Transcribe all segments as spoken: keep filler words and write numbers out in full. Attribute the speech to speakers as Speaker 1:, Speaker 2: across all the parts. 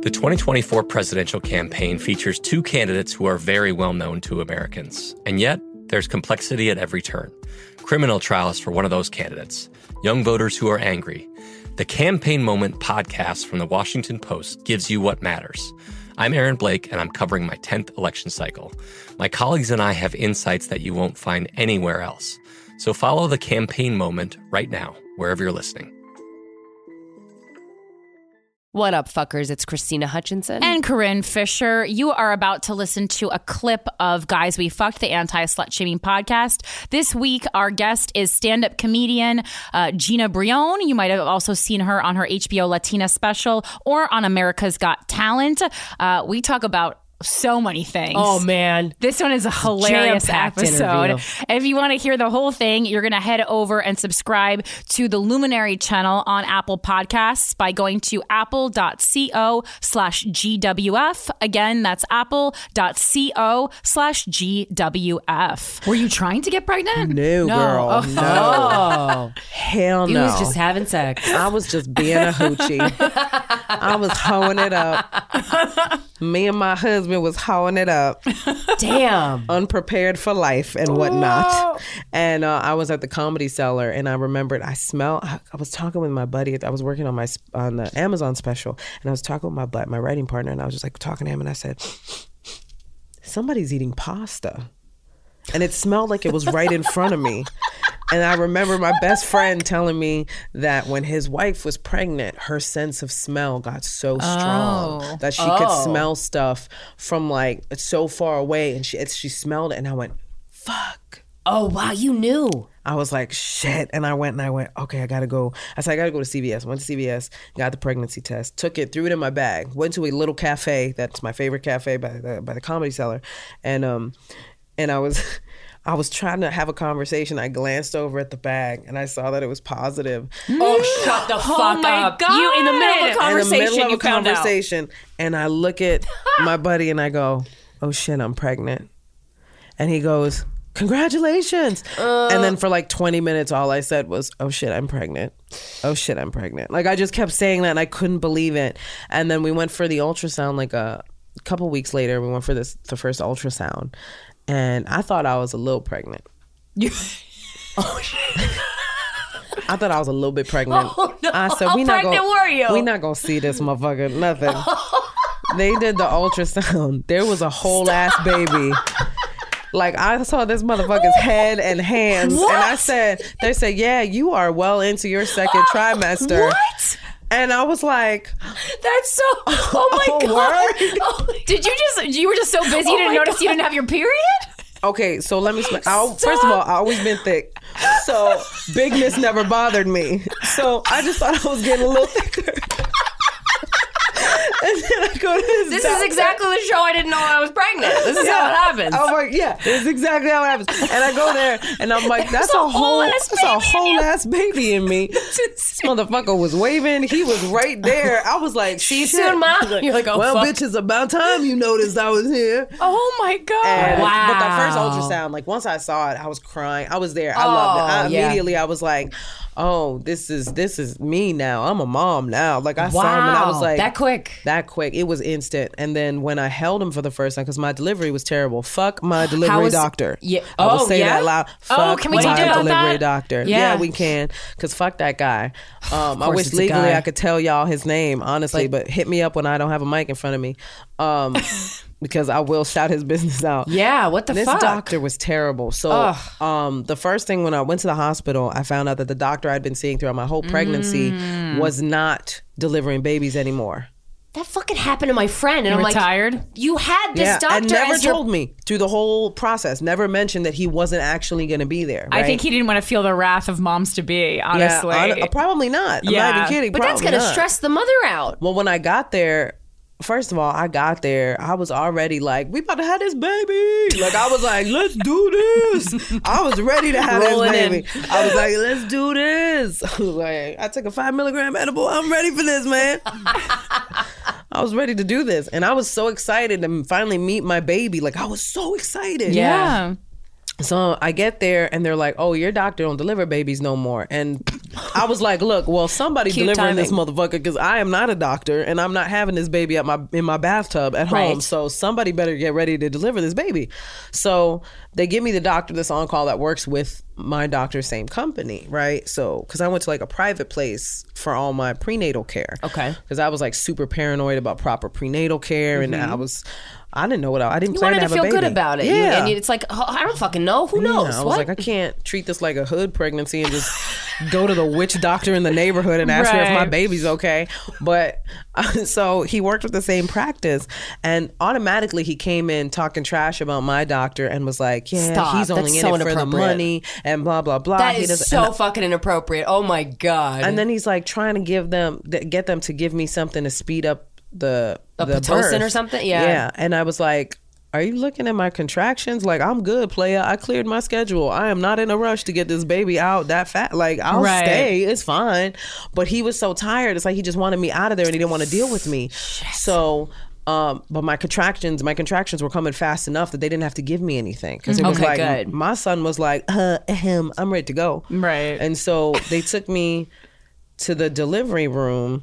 Speaker 1: The twenty twenty-four presidential campaign features two candidates who are very well known to Americans. And yet, there's complexity at every turn. Criminal trials for one of those candidates. Young voters who are angry. The Campaign Moment podcast from the Washington Post gives you what matters. I'm Aaron Blake, and I'm covering my tenth election cycle. My colleagues and I have insights that you won't find anywhere else. So follow The Campaign Moment right now, wherever you're listening.
Speaker 2: What up, fuckers? It's Christina Hutchinson.
Speaker 3: And Corinne Fisher. You are about to listen to a clip of Guys We Fucked, the anti-slut-shaming podcast. This week, our guest is stand-up comedian uh, Gina Brillon. You might have also seen her on her H B O Latina special or on America's Got Talent. Uh, we talk about so many things.
Speaker 2: Oh, man.
Speaker 3: This one is a hilarious
Speaker 2: Jam-packed
Speaker 3: episode.
Speaker 2: interview.
Speaker 3: If you want to hear the whole thing, you're going to head over and subscribe to the Luminary channel on Apple Podcasts by going to apple.co slash GWF. Again, that's apple.co slash GWF. Were you trying to get pregnant?
Speaker 4: No, girl.
Speaker 3: Oh.
Speaker 4: No.
Speaker 2: Oh.
Speaker 4: Hell
Speaker 2: He
Speaker 4: no.
Speaker 2: was just having sex.
Speaker 4: I was just being a hoochie. I was hoeing it up. Me and my husband was hoeing it up.
Speaker 2: Damn.
Speaker 4: Unprepared for life and whatnot. And uh, I was at the Comedy Cellar, and I remembered I smelled. I, I was talking with my buddy. I was working on my on the Amazon special, and I was talking with my butt, my writing partner, and I was just like talking to him, and I said, "Somebody's eating pasta," and it smelled like it was right in front of me. And I remember my best friend telling me that when his wife was pregnant, her sense of smell got so strong
Speaker 3: Oh.
Speaker 4: that she
Speaker 2: Oh.
Speaker 4: could smell stuff from like so far away. And she it, she smelled it, and I went, fuck.
Speaker 2: Oh, wow. You knew.
Speaker 4: I was like, shit. And I went and I went, okay, I gotta go. I said, I gotta go to C V S. Went to C V S, got the pregnancy test, took it, threw it in my bag, went to a little cafe. That's my favorite cafe by the, by the Comedy Cellar. And, um, and I was... I was trying to have a conversation. I glanced over at the bag and I saw that it was positive.
Speaker 2: Oh, shut the fuck
Speaker 3: Oh my
Speaker 2: up.
Speaker 3: God.
Speaker 2: You, in the middle of a
Speaker 4: In the
Speaker 2: conversation,
Speaker 4: middle of
Speaker 2: you
Speaker 4: a
Speaker 2: found out.
Speaker 4: conversation, and I look at my buddy and I go, "Oh shit, I'm pregnant." And he goes, "Congratulations!"
Speaker 2: Uh.
Speaker 4: And then for like twenty minutes, all I said was, "Oh shit, I'm pregnant. Oh shit, I'm pregnant." Like I just kept saying that, and I couldn't believe it. And then we went for the ultrasound. Like a couple weeks later, we went for this the first ultrasound, and I thought I was a little pregnant.
Speaker 2: Oh, shit.
Speaker 4: I thought I was a little bit pregnant.
Speaker 2: Oh, no.
Speaker 4: I said,
Speaker 2: How
Speaker 4: "We not
Speaker 2: pregnant
Speaker 4: gonna,
Speaker 2: were you?"
Speaker 4: We not gonna see this motherfucker. Nothing." They did the ultrasound. There was a whole ass baby. Like I saw this motherfucker's head and hands,
Speaker 2: What?
Speaker 4: and I said, "They said, yeah, you are well into your second trimester."
Speaker 2: What?
Speaker 4: And I was like,
Speaker 2: That's so. Oh my
Speaker 4: Oh,
Speaker 2: god.
Speaker 4: word.
Speaker 3: Oh, did you just, you were just so busy you
Speaker 2: Oh
Speaker 3: didn't
Speaker 2: my
Speaker 3: notice you
Speaker 2: God.
Speaker 3: didn't have your period?
Speaker 4: "Okay, so let me." Sp- I, first of all, I always been thick, so bigness never bothered me. So I just thought I was getting a little thicker. And then I go to this.
Speaker 2: This
Speaker 4: doctor.
Speaker 2: is exactly the show I didn't know I was pregnant. This is how it happens.
Speaker 4: I'm like, yeah, it's exactly how it happens. And I go there, and I'm like, that's
Speaker 2: a
Speaker 4: a whole,
Speaker 2: whole ass
Speaker 4: that's a
Speaker 2: baby in
Speaker 4: whole
Speaker 2: you.
Speaker 4: ass baby in me. This motherfucker was waving. He was right there. I was like,
Speaker 2: See you
Speaker 4: shit.
Speaker 2: soon, Ma. You're like, oh,
Speaker 4: Well,
Speaker 2: fuck.
Speaker 4: bitch, it's about time you noticed I was here.
Speaker 3: Oh my God.
Speaker 4: And,
Speaker 2: Wow.
Speaker 4: But the first ultrasound, like once I saw it, I was crying. I was there. I loved it. I,
Speaker 2: Oh, yeah.
Speaker 4: Immediately, I was like, oh, this is this is me now. I'm a mom now. Like I saw him, and I was
Speaker 2: Wow.
Speaker 4: like,
Speaker 2: That quick.
Speaker 4: that quick. It was instant. And then when I held him for the first time, because my delivery was terrible. Fuck my delivery
Speaker 2: How was-
Speaker 4: doctor.
Speaker 2: Yeah.
Speaker 4: I will
Speaker 2: Oh,
Speaker 4: say
Speaker 2: yeah?
Speaker 4: that loud.
Speaker 3: Oh,
Speaker 4: Fuck
Speaker 3: can we
Speaker 4: my
Speaker 3: talk about
Speaker 4: delivery
Speaker 3: that?
Speaker 4: doctor.
Speaker 3: Yeah.
Speaker 4: Yeah, we can. Because fuck that guy. Um, I
Speaker 2: course
Speaker 4: wish
Speaker 2: it's a
Speaker 4: legally
Speaker 2: guy.
Speaker 4: I could tell y'all his name, honestly, but hit me up when I don't have a mic in front of me. Um, because I will shout his business out.
Speaker 2: Yeah, what the
Speaker 4: This
Speaker 2: fuck?
Speaker 4: doctor was terrible. So,
Speaker 2: Ugh.
Speaker 4: um, the first thing when I went to the hospital, I found out that the doctor I'd been seeing throughout my whole pregnancy
Speaker 2: Mm.
Speaker 4: was not delivering babies anymore.
Speaker 2: That fucking happened to my friend, and
Speaker 3: You
Speaker 2: I'm
Speaker 3: were
Speaker 2: like,
Speaker 3: tired?
Speaker 2: you had this
Speaker 4: yeah,
Speaker 2: doctor
Speaker 4: and never
Speaker 2: as your
Speaker 4: told me through the whole process. Never mentioned that he wasn't actually going to be there.
Speaker 3: I
Speaker 4: right?
Speaker 3: think he didn't want to feel the wrath of moms to be, honestly.
Speaker 4: Yeah, hon- probably not. I'm
Speaker 3: Yeah.
Speaker 4: not even kidding.
Speaker 2: But that's
Speaker 4: probably
Speaker 2: gonna
Speaker 4: not.
Speaker 2: stress the mother out.
Speaker 4: Well, when I got there, first of all, I got there, I was already like, we about to have this baby. Like, I was like, let's do this. I was ready to have
Speaker 2: Rolling
Speaker 4: this
Speaker 2: in.
Speaker 4: baby. I was like, let's do this. I was like, I took a five milligram edible. I'm ready for this, man. I was ready to do this. And I was so excited to finally meet my baby. Like, I was so excited.
Speaker 3: Yeah.
Speaker 4: So I get there and they're like, oh, your doctor don't deliver babies no more. And I was like, look, well, somebody
Speaker 2: Cute
Speaker 4: delivering
Speaker 2: timing.
Speaker 4: this motherfucker because I am not a doctor and I'm not having this baby at my in my bathtub at home.
Speaker 2: Right.
Speaker 4: So somebody better get ready to deliver this baby. So they give me the doctor that's on call that works with my doctor, same company, right? So because I went to like a private place for all my prenatal care.
Speaker 2: Okay.
Speaker 4: Because I was like super paranoid about proper prenatal care and I was... I didn't know what I, I didn't
Speaker 2: You
Speaker 4: plan
Speaker 2: wanted
Speaker 4: to
Speaker 2: to
Speaker 4: have
Speaker 2: feel
Speaker 4: a baby.
Speaker 2: good about it. You-
Speaker 4: Yeah.
Speaker 2: and it's like, oh, I don't fucking know. Who knows?
Speaker 4: Yeah, I was
Speaker 2: what?
Speaker 4: like, I can't treat this like a hood pregnancy and just go to the witch doctor in the neighborhood and ask her if my
Speaker 3: Right.
Speaker 4: baby's okay. But uh, so he worked with the same practice, and automatically he came in talking trash about my doctor and was like, "Yeah,
Speaker 2: Stop.
Speaker 4: he's only
Speaker 2: That's
Speaker 4: in
Speaker 2: so
Speaker 4: it for the
Speaker 2: inappropriate.
Speaker 4: money and blah blah blah."
Speaker 2: that
Speaker 4: He
Speaker 2: is
Speaker 4: doesn't-
Speaker 2: so
Speaker 4: and,
Speaker 2: fucking inappropriate. Oh my God.
Speaker 4: and then he's like trying to give them, th- get them to give me something to speed up the
Speaker 2: A
Speaker 4: the
Speaker 2: Pitocin
Speaker 4: birth.
Speaker 2: or something? Yeah.
Speaker 4: Yeah, and I was like, are you looking at my contractions? Like, I'm good, player. I cleared my schedule. I am not in a rush to get this baby out that fat. Like, I'll
Speaker 3: Right.
Speaker 4: stay. It's fine. But he was so tired. It's like he just wanted me out of there and he didn't want to deal with me. So, um, but my contractions, my contractions were coming fast enough that they didn't have to give me anything. Because it was
Speaker 2: Okay,
Speaker 4: like,
Speaker 2: good.
Speaker 4: my son was like, uh, ahem, I'm ready to go.
Speaker 3: Right.
Speaker 4: And so they took me to the delivery room.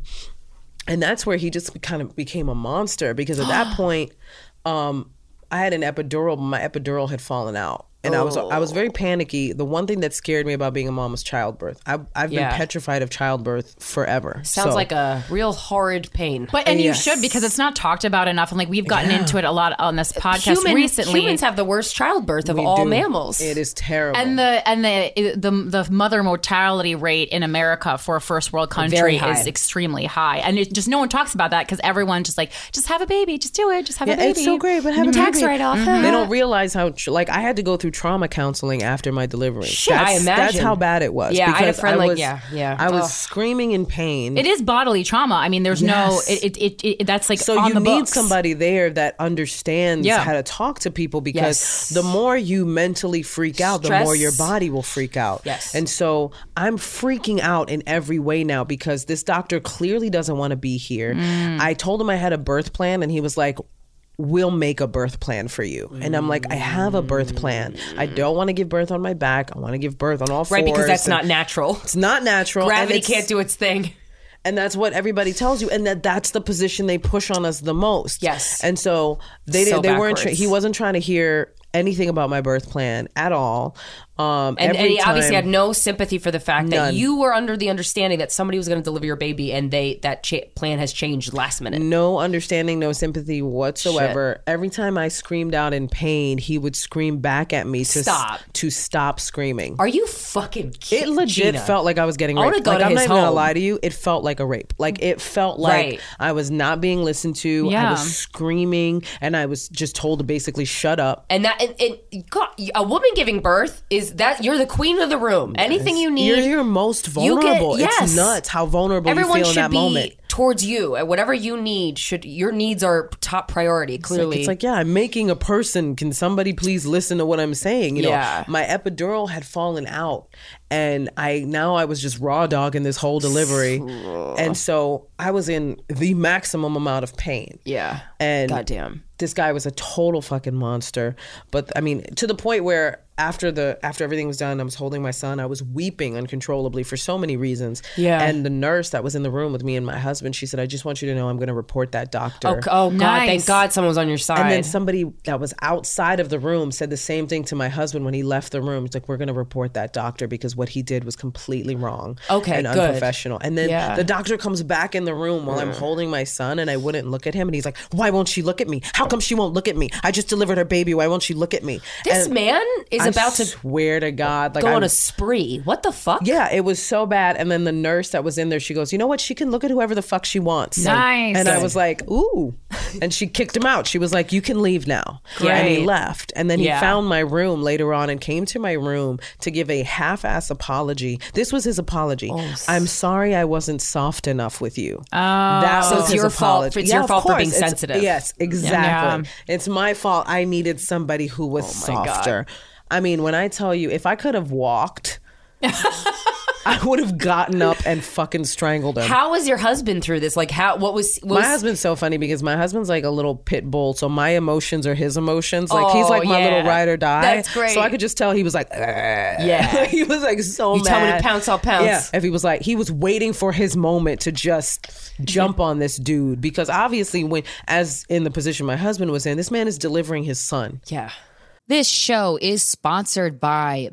Speaker 4: And that's where he just kind of became a monster because at that point, um, I had an epidural, but my epidural had fallen out. And I was I was very panicky. The one thing that scared me about being a mom was childbirth. I, I've
Speaker 2: Yeah.
Speaker 4: been petrified of childbirth forever.
Speaker 2: Sounds
Speaker 4: So-
Speaker 2: like a real horrid pain.
Speaker 3: But and
Speaker 4: Yes.
Speaker 3: you should, because it's not talked about enough, and like we've gotten into it a lot on this podcast
Speaker 2: Human-
Speaker 3: recently.
Speaker 2: humans have the worst childbirth of
Speaker 4: we
Speaker 2: all
Speaker 4: do.
Speaker 2: mammals.
Speaker 4: It is terrible.
Speaker 3: and the and the the the mother mortality rate in America for a first world country
Speaker 2: Very high.
Speaker 3: is extremely high, and it just no one talks about that because everyone's just like, just have a baby, just do it, just have
Speaker 4: yeah,
Speaker 3: a baby.
Speaker 4: it's so great, but have a
Speaker 2: Tax
Speaker 4: baby.
Speaker 2: write-off.
Speaker 4: They don't realize how tr- like I had to go through trauma counseling after my delivery.
Speaker 2: Shit,
Speaker 4: that's,
Speaker 2: I
Speaker 4: That's
Speaker 2: imagine.
Speaker 4: how bad it was.
Speaker 2: Yeah, I had a
Speaker 4: because
Speaker 2: friend like-
Speaker 4: was,
Speaker 2: yeah, yeah.
Speaker 4: I was
Speaker 2: Ugh.
Speaker 4: screaming in pain.
Speaker 3: It is bodily trauma. I mean, there's
Speaker 4: Yes.
Speaker 3: no it it, it, it that's like
Speaker 4: So
Speaker 3: on
Speaker 4: you
Speaker 3: the
Speaker 4: need
Speaker 3: books.
Speaker 4: somebody there that understands
Speaker 3: Yeah.
Speaker 4: how to talk to people because
Speaker 2: Yes.
Speaker 4: the more you mentally freak out, the
Speaker 2: Stress.
Speaker 4: more your body will freak out.
Speaker 2: Yes.
Speaker 4: And so I'm freaking out in every way now because this doctor clearly doesn't want to be here.
Speaker 3: Mm.
Speaker 4: I told him I had a birth plan and he was like, we'll make a birth plan for you. And I'm like, I have a birth plan. I don't want to give birth on my back. I want to give birth on all fours.
Speaker 2: right, because that's
Speaker 4: and
Speaker 2: not natural.
Speaker 4: It's not natural. and
Speaker 2: Gravity
Speaker 4: it's-
Speaker 2: can't do its thing.
Speaker 4: and that's what everybody tells you, and that that's the position they push on us the most.
Speaker 2: Yes.
Speaker 4: And so they
Speaker 2: So
Speaker 4: didn't. They weren't. Tra-
Speaker 2: backwards.
Speaker 4: he wasn't trying to hear anything about my birth plan at all. Um,
Speaker 2: And,
Speaker 4: every
Speaker 2: and he obviously
Speaker 4: time-
Speaker 2: had no sympathy for the fact that
Speaker 4: None.
Speaker 2: you were under the understanding that somebody was going to deliver your baby, and they that cha- plan has changed last minute.
Speaker 4: no understanding, no sympathy whatsoever. Every time I screamed out in pain, he would scream back at me to s-
Speaker 2: Stop.
Speaker 4: to stop screaming.
Speaker 2: Are you fucking kidding?
Speaker 4: It legit
Speaker 2: Gina?
Speaker 4: felt like I was getting
Speaker 2: I wanna
Speaker 4: raped.
Speaker 2: go
Speaker 4: Like
Speaker 2: to
Speaker 4: I'm not
Speaker 2: his
Speaker 4: even gonna
Speaker 2: home.
Speaker 4: lie to you. It felt like a rape. Like it felt like
Speaker 2: Right.
Speaker 4: I was not being listened to. I
Speaker 3: Yeah.
Speaker 4: was screaming, and I was just told to basically shut up.
Speaker 2: And that and, and God, a woman giving birth is that you're the queen of the room. Anything you need,
Speaker 4: You're your most
Speaker 2: you get-
Speaker 4: vulnerable.
Speaker 2: yes.
Speaker 4: It's nuts how vulnerable
Speaker 2: everyone
Speaker 4: you feel in
Speaker 2: should
Speaker 4: that
Speaker 2: be
Speaker 4: moment.
Speaker 2: towards you. And whatever you need, should your needs are top priority.
Speaker 4: It's
Speaker 2: Clearly,
Speaker 4: like, it's like, yeah, I'm making a person. Can somebody please listen to what I'm saying? You know,
Speaker 2: Yeah.
Speaker 4: my epidural had fallen out, and I now I was just raw dogging this whole delivery, and so I was in the maximum amount of pain.
Speaker 2: yeah,
Speaker 4: And
Speaker 2: goddamn.
Speaker 4: this guy was a total fucking monster. But I mean, to the point where after the after everything was done, I was holding my son. I was weeping uncontrollably for so many reasons.
Speaker 2: Yeah.
Speaker 4: And the nurse that was in the room with me and my husband, she said, "I just want you to know I'm going to report that doctor."
Speaker 2: Oh, oh God!
Speaker 3: Nice.
Speaker 2: Thank God someone was on your side.
Speaker 4: And then somebody that was outside of the room said the same thing to my husband when he left the room. It's like, we're going to report that doctor because what he did was completely wrong
Speaker 2: Okay,
Speaker 4: and
Speaker 2: good.
Speaker 4: unprofessional. And then
Speaker 2: Yeah.
Speaker 4: the doctor comes back in the room while I'm holding my son, and I wouldn't look at him. And he's like, why won't she look at me? How come she won't look at me? I just delivered her baby. Why won't she look at me?
Speaker 2: this
Speaker 4: And
Speaker 2: man is
Speaker 4: I
Speaker 2: about to
Speaker 4: swear to God. Like
Speaker 2: go
Speaker 4: I,
Speaker 2: on a spree. What the fuck?
Speaker 4: yeah, it was so bad. And then the nurse that was in there, she goes, you know what? She can look at whoever the fuck she wants.
Speaker 3: Nice.
Speaker 4: And I was like, ooh. And she kicked him out. She was like, you can leave now. And he
Speaker 2: Great.
Speaker 4: left. And then he
Speaker 2: Yeah.
Speaker 4: found my room later on and came to my room to give a half-ass apology. This was his apology. I'm sorry I wasn't soft enough with you. Oh, that
Speaker 2: So
Speaker 4: was
Speaker 2: it's
Speaker 4: his
Speaker 2: your fault-
Speaker 4: apology.
Speaker 2: it's your
Speaker 4: of
Speaker 2: fault for
Speaker 4: course.
Speaker 2: being
Speaker 4: It's-
Speaker 2: sensitive.
Speaker 4: Yes, exactly.
Speaker 3: Yeah.
Speaker 4: It's my fault. I needed somebody who was
Speaker 2: Oh my God.
Speaker 4: softer. I mean, when I tell you, if I could have walked, I would have gotten up and fucking strangled him.
Speaker 2: How was your husband through this? Like, how? What was? What
Speaker 4: my
Speaker 2: was
Speaker 4: husband's so funny because my husband's like a little pit bull, so my emotions are his emotions. Like he's
Speaker 2: Oh,
Speaker 4: like my
Speaker 2: yeah.
Speaker 4: little ride or die.
Speaker 2: That's great.
Speaker 4: So I could just tell he was like,
Speaker 2: Yeah.
Speaker 4: he was like so
Speaker 2: You
Speaker 4: mad.
Speaker 2: tell me to pounce, I'll pounce.
Speaker 4: Yeah. If he was like, he was waiting for his moment to just jump on this dude because obviously, when as in the position my husband was in, this man is delivering his son.
Speaker 2: Yeah.
Speaker 5: This show is sponsored by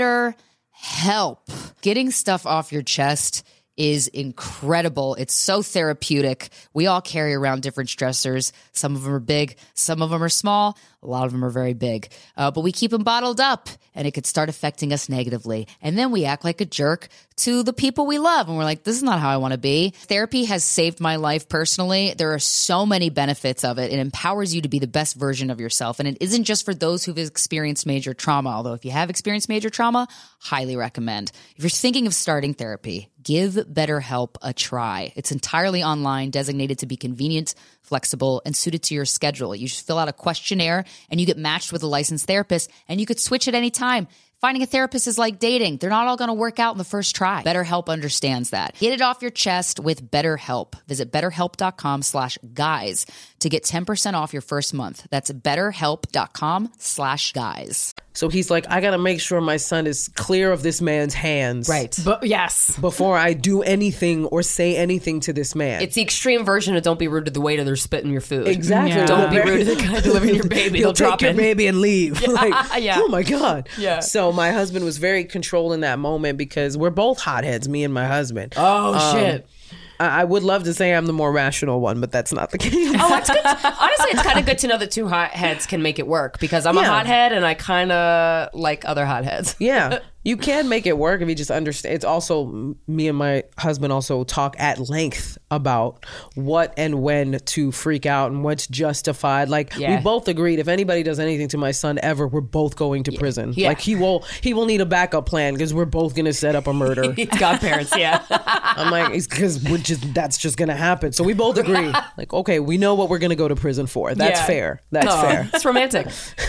Speaker 5: BetterHelp. Getting stuff off your chest is incredible. It's so therapeutic. We all carry around different stressors. Some of them are big, some of them are small, a lot of them are very big. Uh, but we keep them bottled up and it could start affecting us negatively. And then we act like a jerk to the people we love. And we're like, this is not how I want to be. Therapy has saved my life personally. There are so many benefits of it. It empowers you to be the best version of yourself. And it isn't just for those who've experienced major trauma. Although if you have experienced major trauma, highly recommend. If you're thinking of starting therapy, give BetterHelp a try. It's entirely online, designated to be convenient, flexible, and suited to your schedule. You just fill out a questionnaire and you get matched with a licensed therapist, and you could switch at any time. Finding a therapist is like dating. They're not all going to work out in the first try. BetterHelp understands that. Get it off your chest with BetterHelp. Visit betterhelp.com slash guys to get ten percent off your first month. That's betterhelp.com slash guys.
Speaker 4: So he's like, I got to make sure my son is clear of this man's hands.
Speaker 2: Right.
Speaker 3: But yes.
Speaker 4: Before I do anything or say anything to this man.
Speaker 2: It's the extreme version of don't be rude to the waiter. They're spitting your food.
Speaker 4: Exactly.
Speaker 3: Yeah.
Speaker 2: Don't be rude to the guy delivering your baby.
Speaker 4: He'll
Speaker 2: They'll drop
Speaker 4: take your
Speaker 2: in.
Speaker 4: baby and leave. Like,
Speaker 2: yeah.
Speaker 4: oh my God.
Speaker 2: Yeah.
Speaker 4: So my husband was very controlled in that moment because we're both hotheads, me and my husband.
Speaker 2: Oh,
Speaker 4: Um,
Speaker 2: shit.
Speaker 4: I I would love to say I'm the more rational one, but that's not the case.
Speaker 2: Oh, it's good. Honestly, it's kind of good to know that two hotheads can make it work because I'm a
Speaker 4: Yeah.
Speaker 2: hothead and I kind of like other hotheads.
Speaker 4: Yeah, you can make it work if you just understand. It's also me and my husband also talk at length about what and when to freak out and what's justified. Like
Speaker 2: Yeah.
Speaker 4: we both agreed, if anybody does anything to my son ever, we're both going to prison.
Speaker 2: Yeah.
Speaker 4: Like he will, he will need a backup plan because we're both going to set up a murder.
Speaker 2: It's godparents, yeah.
Speaker 4: I'm like, it's because we're just that's just going to happen. So we both agree. Like, okay, we know what we're going to go to prison for. That's
Speaker 2: Yeah.
Speaker 4: fair. That's
Speaker 2: Oh,
Speaker 4: fair.
Speaker 2: It's romantic.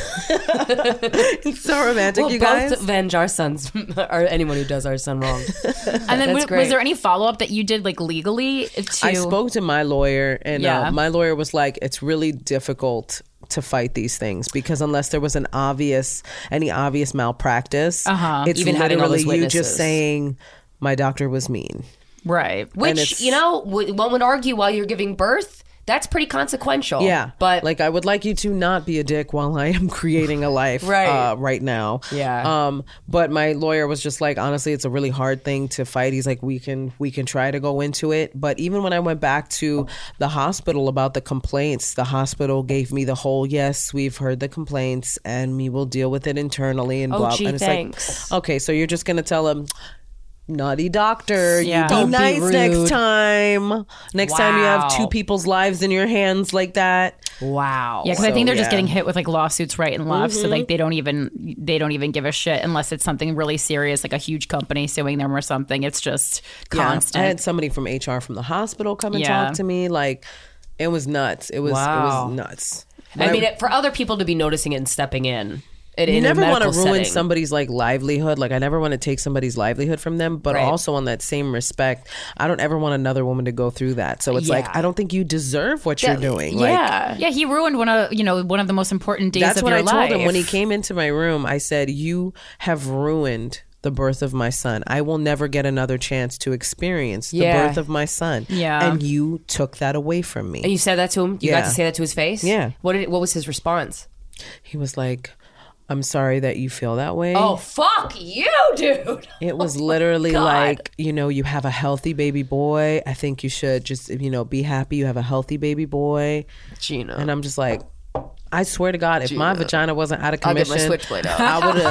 Speaker 4: It's so romantic,
Speaker 2: We'll
Speaker 4: you
Speaker 2: both
Speaker 4: guys.
Speaker 2: avenge our sons or anyone who does our son wrong.
Speaker 3: And then
Speaker 2: That's
Speaker 3: w-
Speaker 2: great.
Speaker 3: was there any follow up that you did like legally to
Speaker 4: I spoke to my lawyer, and
Speaker 3: Yeah.
Speaker 4: uh, my lawyer was like, it's really difficult to fight these things because unless there was an obvious, any obvious malpractice,
Speaker 3: Uh-huh.
Speaker 4: it's
Speaker 2: Even having all
Speaker 4: literally
Speaker 2: those
Speaker 4: you
Speaker 2: witnesses.
Speaker 4: just saying, my doctor was mean.
Speaker 3: right.
Speaker 2: Which,
Speaker 4: it's-
Speaker 2: you know, w- one would argue while you're giving birth, that's pretty consequential.
Speaker 4: Yeah.
Speaker 2: But
Speaker 4: like, I would like you to not be a dick while I am creating a life
Speaker 2: Right.
Speaker 4: uh, right now.
Speaker 2: Yeah.
Speaker 4: Um, but my lawyer was just like, honestly, it's a really hard thing to fight. He's like, we can, we can try to go into it. But even when I went back to the hospital about the complaints, the hospital gave me the whole, yes, we've heard the complaints and we will deal with it internally and
Speaker 2: Oh,
Speaker 4: blah.
Speaker 2: gee,
Speaker 4: and it's
Speaker 2: thanks.
Speaker 4: like, okay, so you're just going to tell him, naughty doctor,
Speaker 3: Yeah.
Speaker 4: you be
Speaker 2: Don't be
Speaker 4: nice
Speaker 2: rude.
Speaker 4: next time. Next time you have
Speaker 2: Wow.
Speaker 4: two people's lives in your hands like that.
Speaker 2: wow.
Speaker 3: Yeah, because I
Speaker 4: So,
Speaker 3: think they're just
Speaker 4: yeah.
Speaker 3: getting hit with like lawsuits right and left, so like they don't even they don't even give a shit unless it's something really serious, like a huge company suing them or something. It's just constant.
Speaker 4: Yeah, I had somebody from H R from the hospital come and
Speaker 3: Yeah.
Speaker 4: talk to me. Like, it was nuts. It was
Speaker 2: Wow.
Speaker 4: it was nuts.
Speaker 2: I
Speaker 4: But
Speaker 2: mean, it, for other people to be noticing it and stepping in. It,
Speaker 4: you
Speaker 2: in
Speaker 4: never
Speaker 2: want to
Speaker 4: ruin somebody's like livelihood. Like, I never want to take somebody's livelihood from them. But
Speaker 2: Right.
Speaker 4: also on that same respect, I don't ever want another woman to go through that. So it's like,
Speaker 2: Yeah.
Speaker 4: I don't think you deserve what you're doing. Like,
Speaker 2: Yeah.
Speaker 3: yeah, he ruined one of you know one of the most important days
Speaker 4: that's
Speaker 3: of
Speaker 4: what
Speaker 3: your
Speaker 4: I
Speaker 3: life.
Speaker 4: told him when he came into my room. I said, you have ruined the birth of my son. I will never get another chance to experience the
Speaker 2: Yeah.
Speaker 4: birth of my son.
Speaker 3: Yeah.
Speaker 4: And you took that away from me.
Speaker 2: And you said that to him? You
Speaker 4: Yeah.
Speaker 2: got to say that to his face?
Speaker 4: Yeah.
Speaker 2: What did? What was his response?
Speaker 4: He was like, I'm sorry that you feel that way.
Speaker 2: Oh, fuck you, dude.
Speaker 4: It was literally
Speaker 2: God.
Speaker 4: like, you know, you have a healthy baby boy. I think you should just, you know, be happy you have a healthy baby boy.
Speaker 2: Gina.
Speaker 4: And I'm just like, I swear to God, if my vagina wasn't out of
Speaker 2: I'll get
Speaker 4: commission,
Speaker 2: my switchblade out.
Speaker 4: I would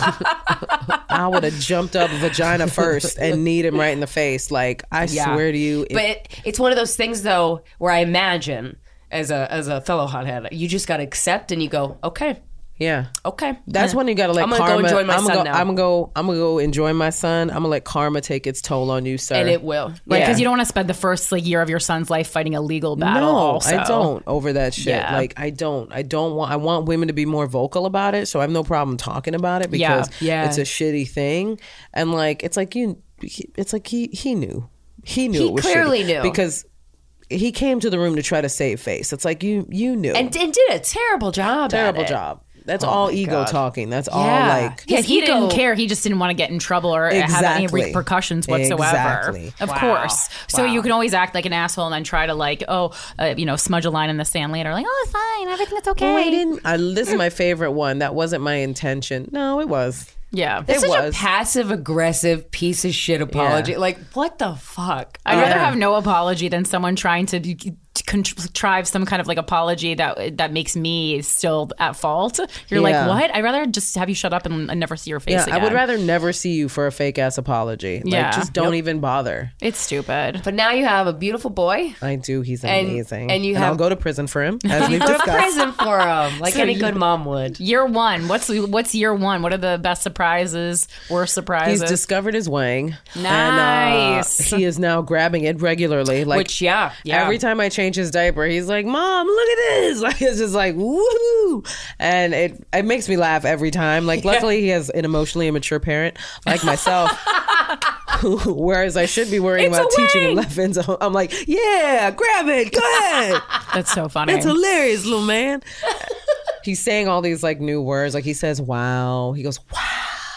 Speaker 4: have, I would have jumped up vagina first and kneed him right in the face. Like, I
Speaker 2: Yeah.
Speaker 4: swear to you, if-
Speaker 2: But it, it's one of those things, though, where I imagine, as a as a fellow hothead, you just got to accept and you go, okay,
Speaker 4: yeah.
Speaker 2: okay.
Speaker 4: That's when you gotta let
Speaker 2: I'm gonna
Speaker 4: karma.
Speaker 2: go enjoy my
Speaker 4: I'm gonna
Speaker 2: son
Speaker 4: go,
Speaker 2: now.
Speaker 4: I'm gonna go. I'm gonna go enjoy my son. I'm gonna let karma take its toll on you, sir.
Speaker 2: And it will.
Speaker 3: Right, because
Speaker 4: Yeah.
Speaker 3: you don't want to spend the first like year of your son's life fighting a legal battle.
Speaker 4: No,
Speaker 3: also.
Speaker 4: I don't over that shit.
Speaker 3: Yeah.
Speaker 4: Like, I don't. I don't want. I want women to be more vocal about it. So I have no problem talking about it because
Speaker 2: Yeah.
Speaker 4: it's a shitty thing. And like, it's like you. he, it's like he he knew. He knew
Speaker 2: He
Speaker 4: it was
Speaker 2: clearly
Speaker 4: shitty
Speaker 2: knew.
Speaker 4: because he came to the room to try to save face. It's like you you knew.
Speaker 2: And, and did a terrible job.
Speaker 4: Terrible
Speaker 2: at it.
Speaker 4: job. That's
Speaker 2: Oh
Speaker 4: all
Speaker 2: my
Speaker 4: ego
Speaker 2: God.
Speaker 4: talking. That's
Speaker 2: Yeah.
Speaker 4: all like
Speaker 3: Yeah,
Speaker 2: His
Speaker 3: he
Speaker 2: ego-
Speaker 3: didn't care. He just didn't want to get in trouble or have any
Speaker 4: Exactly.
Speaker 3: repercussions whatsoever.
Speaker 4: Exactly.
Speaker 3: Of
Speaker 2: Wow.
Speaker 3: course. So
Speaker 2: Wow.
Speaker 3: you can always act like an asshole and then try to like, oh, uh, you know, smudge a line in the sand later, like, oh, it's fine, everything's okay.
Speaker 4: Oh, I didn't. I, this is my favorite one. That wasn't my intention. No, it was.
Speaker 3: Yeah.
Speaker 2: It's
Speaker 4: It
Speaker 2: such
Speaker 4: was.
Speaker 2: a passive aggressive piece of shit apology.
Speaker 4: Yeah.
Speaker 2: Like, what the fuck?
Speaker 3: I'd rather
Speaker 4: Yeah.
Speaker 3: have no apology than someone trying to d- to contrive some kind of like apology that that makes me still at fault. You're
Speaker 4: Yeah.
Speaker 3: like, what? I'd rather just have you shut up and, and never see your face
Speaker 4: Yeah,
Speaker 3: again.
Speaker 4: I would rather never see you for a fake ass apology. Like,
Speaker 3: Yeah.
Speaker 4: just don't even bother.
Speaker 3: It's stupid.
Speaker 2: But now you have a beautiful boy.
Speaker 4: I do. He's
Speaker 2: And-
Speaker 4: amazing.
Speaker 2: and you
Speaker 4: I'll
Speaker 2: have-
Speaker 4: go to prison for him, as we've
Speaker 2: Go to
Speaker 4: discussed.
Speaker 2: prison for him, like any good mom would.
Speaker 3: Year one. What's what's year one? What are the best surprises? Worst surprises?
Speaker 4: He's discovered his wang.
Speaker 3: Nice.
Speaker 4: And, uh, he is now grabbing it regularly. Like
Speaker 2: Which, yeah, yeah.
Speaker 4: every time I change his diaper, he's like, "Mom, look at this!" Like it's just like woohoo, and it it makes me laugh every time. Like luckily, he has an emotionally immature parent like myself. Whereas I should be worrying
Speaker 2: It's
Speaker 4: about
Speaker 2: a
Speaker 4: teaching him
Speaker 2: wang.
Speaker 4: lessons. I'm like, yeah, grab it, go ahead.
Speaker 3: That's so funny.
Speaker 4: It's hilarious, little man. He's saying all these like new words. Like he says, "Wow." He goes, "Wow."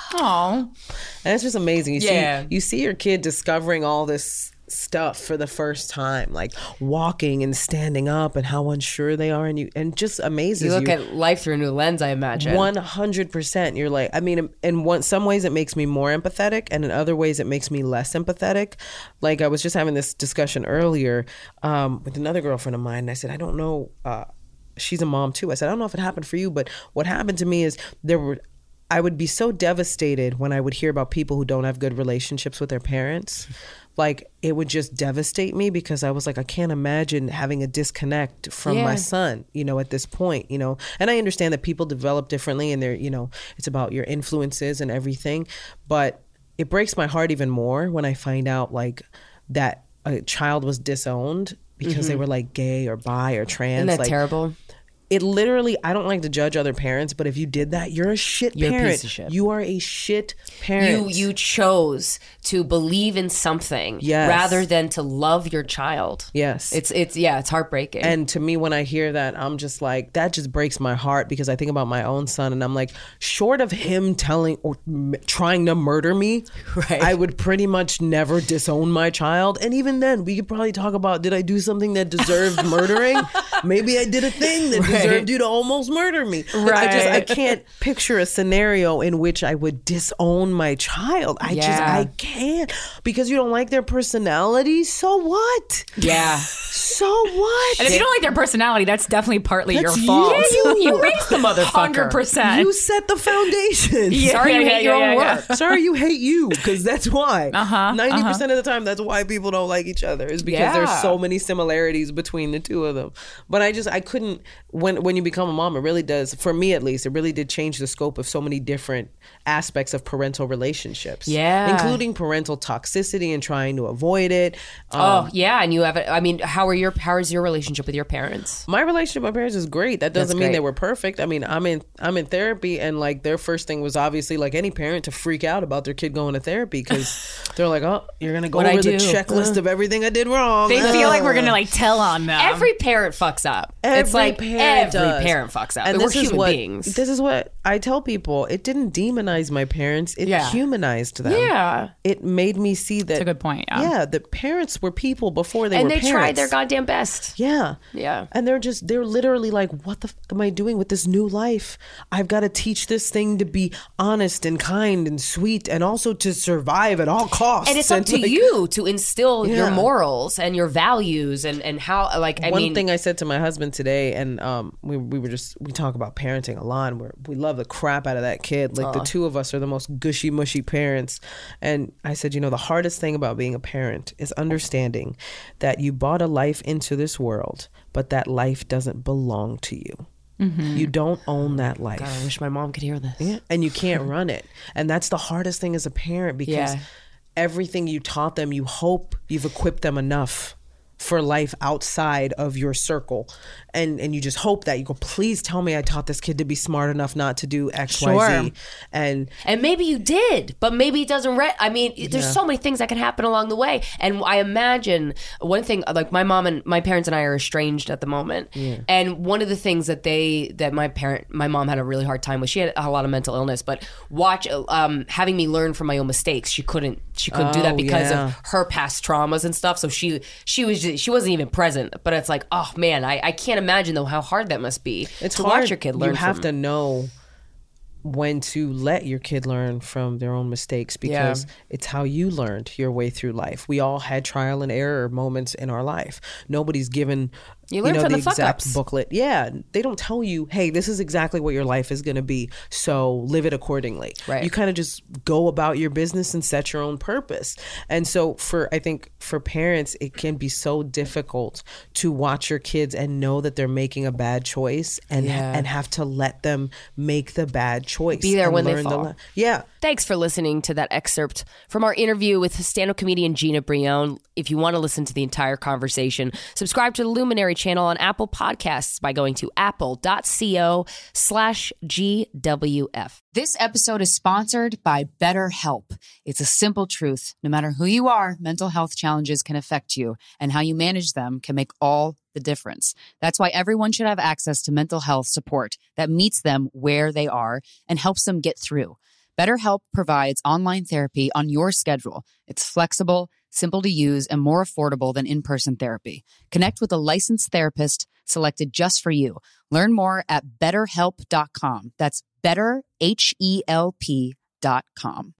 Speaker 3: Oh,
Speaker 4: And it's just amazing. You
Speaker 2: Yeah.
Speaker 4: see, you see your kid discovering all this stuff for the first time, like walking and standing up, and how unsure they are, and you, and just amazes
Speaker 2: You
Speaker 4: you.
Speaker 2: look at life through a new lens, I imagine.
Speaker 4: One hundred percent. You're like, I mean, in one some ways it makes me more empathetic, and in other ways it makes me less empathetic. Like I was just having this discussion earlier um, with another girlfriend of mine, and I said, I don't know. Uh, she's a mom too. I said, I don't know if it happened for you, but what happened to me is there were. I would be so devastated when I would hear about people who don't have good relationships with their parents. Like it would just devastate me because I was like, I can't imagine having a disconnect from
Speaker 2: Yeah.
Speaker 4: my son, you know, at this point, you know. And I understand that people develop differently and they're, you know, it's about your influences and everything. But it breaks my heart even more when I find out like that a child was disowned because they were like gay or bi or trans.
Speaker 2: Isn't that
Speaker 4: like,
Speaker 2: terrible?
Speaker 4: It literally, I don't like to judge other parents, but if you did that, you're a shit
Speaker 2: You're a
Speaker 4: parent.
Speaker 2: piece of shit.
Speaker 4: You are a shit parent.
Speaker 2: You you chose to believe in something
Speaker 4: Yes.
Speaker 2: rather than to love your child.
Speaker 4: Yes.
Speaker 2: It's it's yeah, it's heartbreaking.
Speaker 4: And to me, when I hear that, I'm just like, that just breaks my heart because I think about my own son and I'm like, short of him telling or m- trying to murder me,
Speaker 2: Right.
Speaker 4: I would pretty much never disown my child. And even then, we could probably talk about, did I do something that deserved murdering? Maybe I did a thing that deserved you to almost murder me. I just, I
Speaker 2: Right.
Speaker 4: can't picture a scenario in which I would disown my child. I just,
Speaker 2: Yeah.
Speaker 4: I can't. Because you don't like their personality, so what?
Speaker 2: yeah.
Speaker 4: So what?
Speaker 3: and if you don't like their personality, that's definitely partly
Speaker 4: That's
Speaker 3: your fault.
Speaker 4: you.
Speaker 2: You you raised the motherfucker.
Speaker 3: Hundred percent.
Speaker 4: You set the foundation.
Speaker 2: Sorry you
Speaker 3: Yeah,
Speaker 2: hate
Speaker 3: yeah,
Speaker 2: your
Speaker 3: yeah,
Speaker 2: own
Speaker 3: yeah.
Speaker 2: work.
Speaker 4: Sorry you hate you, because that's why.
Speaker 3: Uh-huh,
Speaker 4: ninety percent of the time, that's why people don't like each other, is because
Speaker 2: Yeah.
Speaker 4: there's so many similarities between the two of them. But I just, I couldn't, when when you become a mom, it really does, for me at least, it really did change the scope of so many different aspects of parental relationships.
Speaker 2: Yeah.
Speaker 4: Including parental toxicity and trying to avoid it. Um,
Speaker 2: Oh yeah, and you have. A, I mean, how are your how is your relationship with your parents?
Speaker 4: My relationship with my parents is great. That doesn't
Speaker 2: That's
Speaker 4: mean
Speaker 2: great.
Speaker 4: they were perfect. I mean, I'm in I'm in therapy, and like their first thing was obviously like any parent to freak out about their kid going to therapy because they're like, oh, you're gonna go
Speaker 2: What'd I
Speaker 4: over the
Speaker 2: do?
Speaker 4: checklist of everything I did wrong.
Speaker 3: They feel like we're
Speaker 4: Ugh.
Speaker 3: gonna like tell on them.
Speaker 2: Every parent fucks up.
Speaker 4: Every
Speaker 2: it's like
Speaker 4: parent
Speaker 2: every
Speaker 4: does.
Speaker 2: parent fucks up.
Speaker 4: And
Speaker 2: We're
Speaker 4: this is
Speaker 2: human
Speaker 4: what
Speaker 2: beings.
Speaker 4: this is what I tell people. It didn't demonize my parents. It
Speaker 2: Yeah.
Speaker 4: humanized them.
Speaker 2: Yeah.
Speaker 4: It made me see that.
Speaker 3: That's a good point. Yeah.
Speaker 4: Yeah, the parents were people before they
Speaker 2: and
Speaker 4: were
Speaker 2: they
Speaker 4: parents.
Speaker 2: tried their goddamn best.
Speaker 4: Yeah.
Speaker 2: Yeah.
Speaker 4: And they're just, they're literally like, what the fuck am I doing with this new life? I've got to teach this thing to be honest and kind and sweet and also to survive at all costs.
Speaker 2: And it's up to
Speaker 4: like,
Speaker 2: you to instill your
Speaker 4: Yeah.
Speaker 2: morals and your values and, and how, like, I
Speaker 4: One
Speaker 2: mean,
Speaker 4: thing I said to my husband today, and um, we we were just we talk about parenting a lot. And we're, we love the crap out of that kid. Like the two of us are the most gushy mushy parents. And I said, you know, the hardest thing about being a parent is understanding that you brought a life into this world, but that life doesn't belong to you. You don't own that life.
Speaker 2: God, I wish my mom could hear this.
Speaker 4: Yeah, and you can't run it. And that's the hardest thing as a parent because
Speaker 2: Yeah.
Speaker 4: everything you taught them, you hope you've equipped them enough for life outside of your circle. And and you just hope that you go, please tell me I taught this kid to be smart enough not to do X,
Speaker 2: Sure.
Speaker 4: Y, Z. And
Speaker 2: And maybe you did, but maybe it doesn't. Re- I mean, there's
Speaker 4: Yeah.
Speaker 2: so many things that can happen along the way. And I imagine one thing, like my mom and my parents and I are estranged at the moment. And one of the things that they, that my parent, my mom had a really hard time with, she had a lot of mental illness, but watch, um, having me learn from my own mistakes. She couldn't, she couldn't do that
Speaker 4: Oh,
Speaker 2: because
Speaker 4: yeah.
Speaker 2: of her past traumas and stuff. So she, she was, just, she wasn't even present. But it's like, oh man, I, I can't imagine though how hard that must be
Speaker 4: it's
Speaker 2: to
Speaker 4: hard.
Speaker 2: watch your kid learn.
Speaker 4: You have
Speaker 2: from,
Speaker 4: to know when to let your kid learn from their own mistakes, because
Speaker 2: Yeah.
Speaker 4: it's how you learned your way through life. We all had trial and error moments in our life. Nobody's given
Speaker 2: You learn
Speaker 4: know,
Speaker 2: from
Speaker 4: the,
Speaker 2: the fuck
Speaker 4: exact
Speaker 2: ups.
Speaker 4: booklet. Yeah, they don't tell you, hey, this is exactly what your life is going to be, so live it accordingly.
Speaker 2: Right.
Speaker 4: You kind of just go about your business and set your own purpose. And so for, I think for parents, it can be so difficult to watch your kids and know that they're making a bad choice and
Speaker 2: Yeah.
Speaker 4: and have to let them make the bad choice.
Speaker 2: Be there
Speaker 4: and
Speaker 2: when they
Speaker 4: learn the
Speaker 2: fall.
Speaker 4: le- yeah.
Speaker 2: Thanks for listening to that excerpt from our interview with stand-up comedian Gina Brion. If you want to listen to the entire conversation, subscribe to the Luminary channel on Apple Podcasts by going to apple.co slash GWF.
Speaker 5: This episode is sponsored by BetterHelp. It's a simple truth. No matter who you are, mental health challenges can affect you, and how you manage them can make all the difference. That's why everyone should have access to mental health support that meets them where they are and helps them get through. BetterHelp provides online therapy on your schedule. It's flexible, simple to use, and more affordable than in-person therapy. Connect with a licensed therapist selected just for you. Learn more at better help dot com. That's better, H E L P dot com.